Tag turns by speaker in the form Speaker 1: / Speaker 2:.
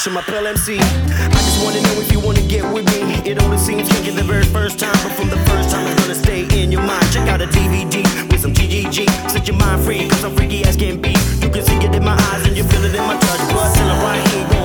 Speaker 1: Marshall, my Pearl MC. I just wanna know if you wanna get with me. It only seems kinky the very first time, but from the first time it's gonna stay in your mind. Check out a DVD with some GGG. Set your mind free, cause I'm freaky as can be. You can see it in my eyes and you feel it in my touch. But till I'm right here.